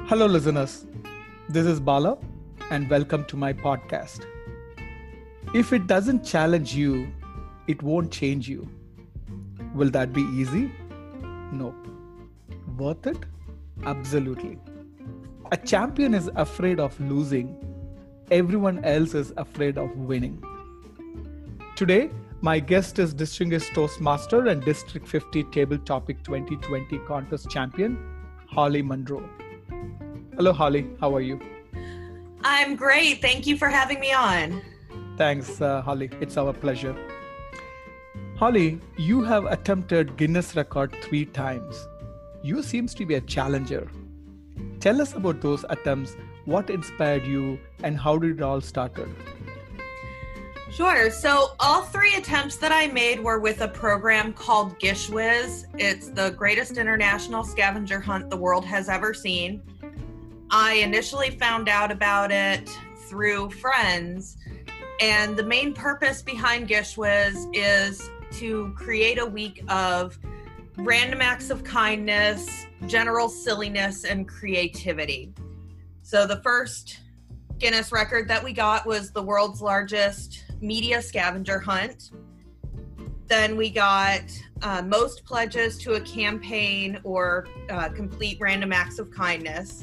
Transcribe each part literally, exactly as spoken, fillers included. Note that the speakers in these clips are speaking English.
Hello, listeners. This is Bala, and welcome to my podcast. If it doesn't challenge you, it won't change you. Will that be easy? No. Worth it? Absolutely. A champion is afraid of losing. Everyone else is afraid of winning. Today, my guest is Distinguished Toastmaster and District fifty Table Topic twenty twenty Contest Champion, Holly Monroe. Hello, Holly. How are you? I'm great. Thank you for having me on. Thanks, uh, Holly. It's our pleasure. Holly, you have attempted Guinness record three times. You seems to be a challenger. Tell us about those attempts, what inspired you, and how did it all started? Sure. So all three attempts that I made were with a program called GISHWHEZ. It's the greatest international scavenger hunt the world has ever seen. I initially found out about it through friends, and the main purpose behind GISHWHEZ is to create a week of random acts of kindness, general silliness, and creativity. So the first Guinness record that we got was the world's largest media scavenger hunt. Then we got uh, most pledges to a campaign or uh, complete random acts of kindness.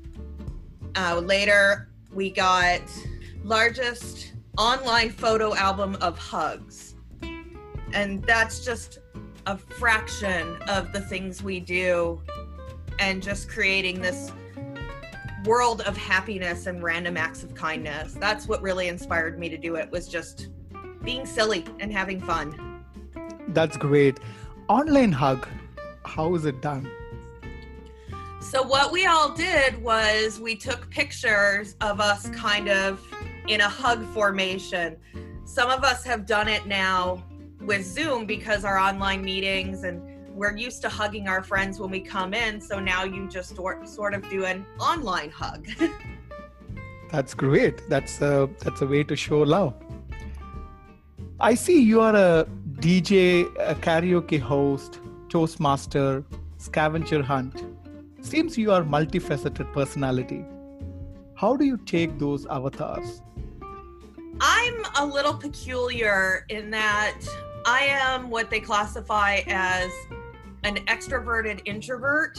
Uh, later, we got largest online photo album of hugs. And that's just a fraction of the things we do and just creating this world of happiness and random acts of kindness. That's what really inspired me to do it, was just being silly and having fun. That's great. Online hug, how is it done? So what we all did was we took pictures of us kind of in a hug formation. Some of us have done it now with Zoom because our online meetings, and we're used to hugging our friends when we come in. So now you just sort of do an online hug. That's great. That's a, that's a way to show love. I see you are a D J, a karaoke host, Toastmaster, scavenger hunt. Seems you are multifaceted personality. How do you take those avatars? I'm a little peculiar in that I am what they classify as an extroverted introvert.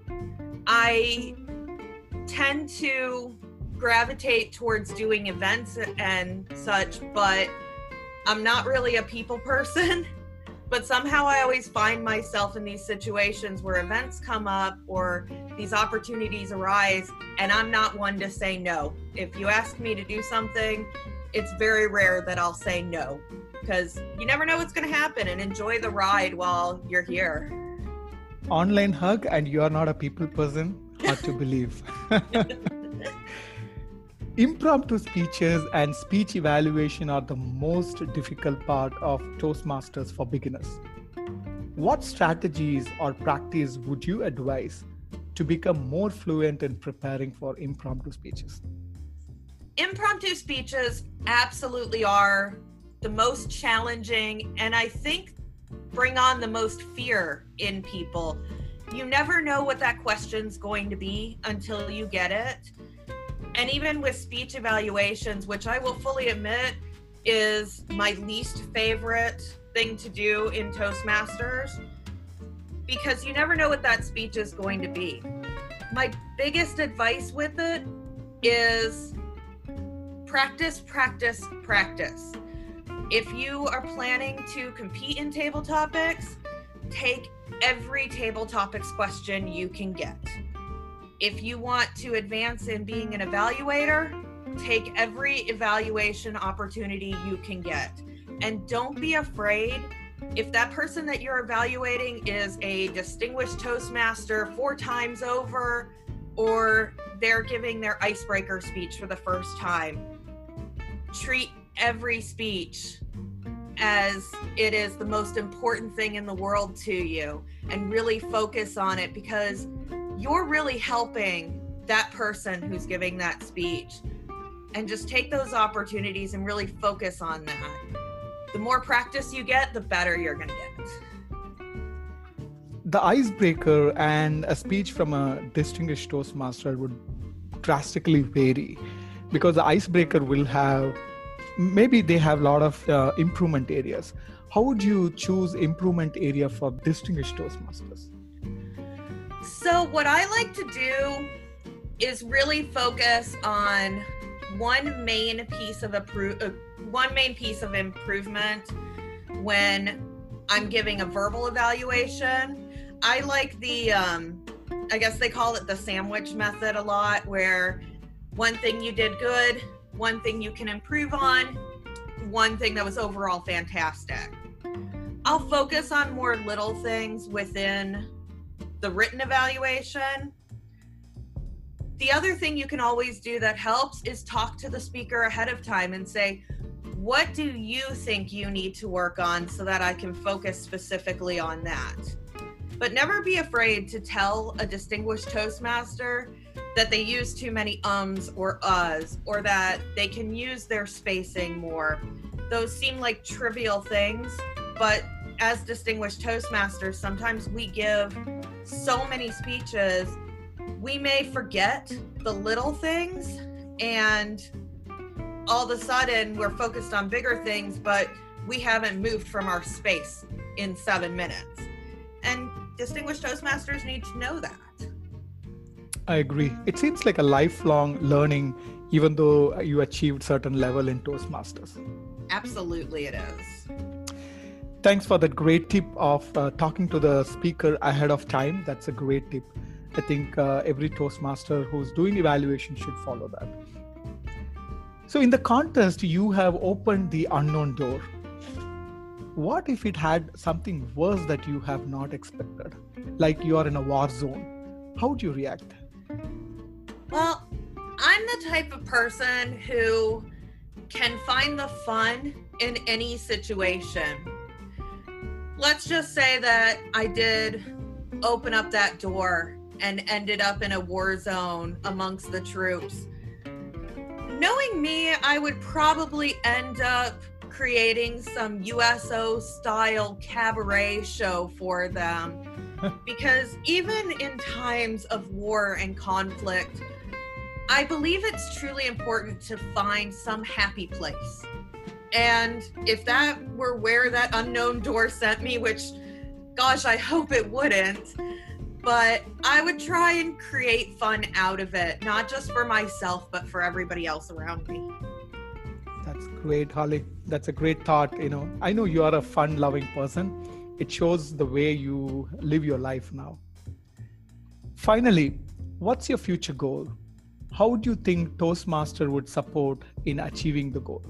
I tend to gravitate towards doing events and such, but I'm not really a people person. But somehow I always find myself in these situations where events come up or these opportunities arise, and I'm not one to say no. If you ask me to do something, it's very rare that I'll say no, because you never know what's going to happen, and enjoy the ride while you're here. Online hug and you are not a people person? Hard to believe. Impromptu speeches and speech evaluation are the most difficult part of Toastmasters for beginners. What strategies or practice would you advise to become more fluent in preparing for impromptu speeches? Impromptu speeches absolutely are the most challenging, and I think bring on the most fear in people. You never know what that question's going to be until you get it. And even with speech evaluations, which I will fully admit is my least favorite thing to do in Toastmasters, because you never know what that speech is going to be. My biggest advice with it is practice, practice, practice. If you are planning to compete in table topics, take every table topics question you can get. If you want to advance in being an evaluator, take every evaluation opportunity you can get. And don't be afraid. If that person that you're evaluating is a distinguished Toastmaster four times over, or they're giving their icebreaker speech for the first time, treat every speech as it is the most important thing in the world to you, and really focus on it, because you're really helping that person who's giving that speech. And just take those opportunities and really focus on that. The more practice you get, the better you're going to get. the icebreaker and a speech from a distinguished Toastmaster would drastically vary, because the icebreaker will have, maybe they have a lot of uh, improvement areas. How would you choose improvement area for distinguished Toastmasters? So what I like to do is really focus on one main piece of appro- uh, one main piece of improvement when I'm giving a verbal evaluation. I like the, um, I guess they call it the sandwich method a lot, where one thing you did good, one thing you can improve on, one thing that was overall fantastic. I'll focus on more little things within the written evaluation. The other thing you can always do that helps is talk to the speaker ahead of time and say, what do you think you need to work on so that I can focus specifically on that? But never be afraid to tell a distinguished Toastmaster that they use too many ums or uhs, or that they can use their spacing more. Those seem like trivial things, but as distinguished Toastmasters, sometimes we give so many speeches, we may forget the little things, and all of a sudden we're focused on bigger things, but we haven't moved from our space in seven minutes. And distinguished Toastmasters need to know that. I agree. It seems like a lifelong learning, even though you achieved certain level in Toastmasters. Absolutely it is. Thanks for that great tip of uh, talking to the speaker ahead of time. That's a great tip. I think uh, every Toastmaster who's doing evaluation should follow that. So in the contest, you have opened the unknown door. What if it had something worse that you have not expected? Like you are in a war zone. How would you react? Well, I'm the type of person who can find the fun in any situation. Let's just say that I did open up that door and ended up in a war zone amongst the troops. Knowing me, I would probably end up creating some U S O style cabaret show for them. Because even in times of war and conflict, I believe it's truly important to find some happy place. And if that were where that unknown door sent me, which, gosh, I hope it wouldn't, but I would try and create fun out of it, not just for myself, but for everybody else around me. That's great, Holly. That's a great thought. You know, I know you are a fun-loving person. It shows the way you live your life now. Finally, what's your future goal? How would you think Toastmaster would support in achieving the goal?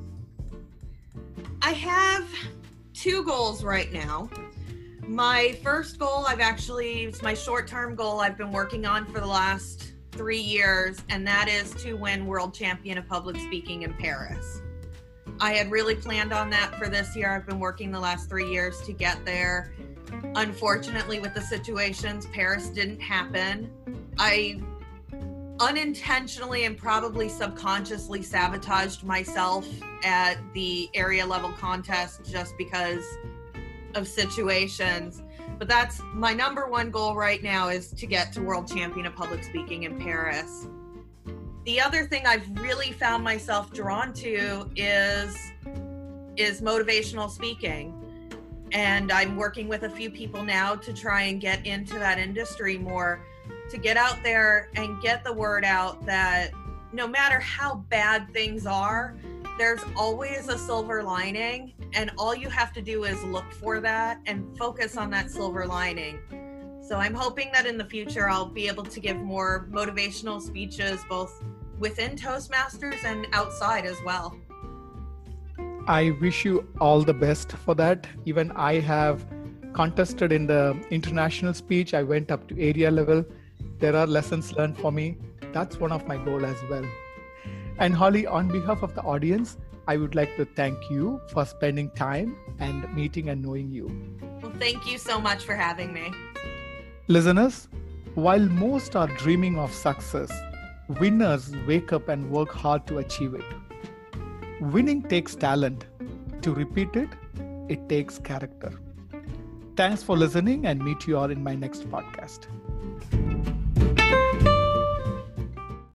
I have two goals right now. My first goal, I've actually, it's my short-term goal I've been working on for the last three years, and that is to win World Champion of Public Speaking in Paris. I had really planned on that for this year. I've been working the last three years to get there. Unfortunately, with the situations, Paris didn't happen. I unintentionally and probably subconsciously sabotaged myself at the area level contest just because of situations. But that's my number one goal right now, is to get to World Champion of Public Speaking in Paris. The other thing I've really found myself drawn to is, is motivational speaking. And I'm working with a few people now to try and get into that industry more, to get out there and get the word out that no matter how bad things are, there's always a silver lining, and all you have to do is look for that and focus on that silver lining. So I'm hoping that in the future I'll be able to give more motivational speeches both within Toastmasters and outside as well. I wish you all the best for that. Even I have contested in the international speech. I went up to area level. There are lessons learned for me. That's one of my goals as well. And Holly, on behalf of the audience, I would like to thank you for spending time and meeting and knowing you. Well, thank you so much for having me. Listeners, while most are dreaming of success, winners wake up and work hard to achieve it. Winning takes talent. To repeat it, it takes character. Thanks for listening, and meet you all in my next podcast.